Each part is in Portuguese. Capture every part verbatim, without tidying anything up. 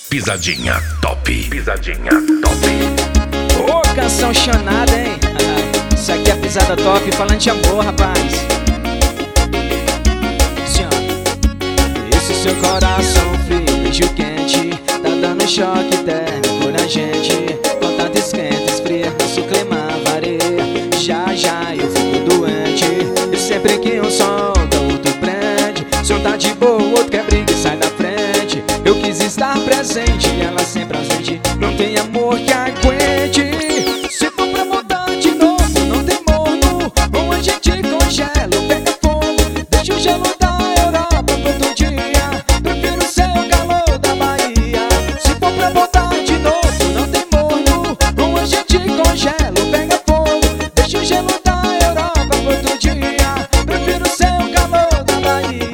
Pisadinha top. Pisadinha top. Ô, oh, canção chonada, hein? Isso aqui é pisada top, falando de amor, rapaz. Assim, ó. Esse seu coração frio, beijo quente, tá dando choque térmico na gente. Contato esquenta, esfria, nosso clima varia. Já, já eu fico doente. E sempre que um solta, o outro prende. Se um tá de boa, o outro quer briga e sai da frente. Eu quis estar presente e ela sempre ausente. Não tem amor que aguente. Se for pra mudar de novo, não tem morno. Ou a gente congela ou pega fogo. Deixa o gelo da Europa pro outro dia. Prefiro o seu calor da Bahia. Se for pra mudar de novo, não tem morno. Ou a gente congela ou pega fogo. Deixa o gelo da Europa pro outro dia. Prefiro o seu calor da Bahia.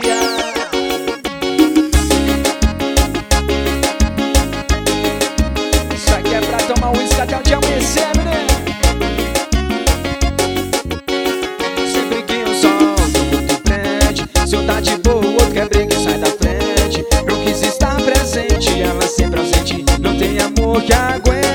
Tomar um uísque até o dia amanhecer, né? Sempre que eu solto, o outro prende. Se eu tá de boa, o outro quer briga e sai da frente. Eu quis estar presente, ela sempre ausente. Não tem amor que aguente.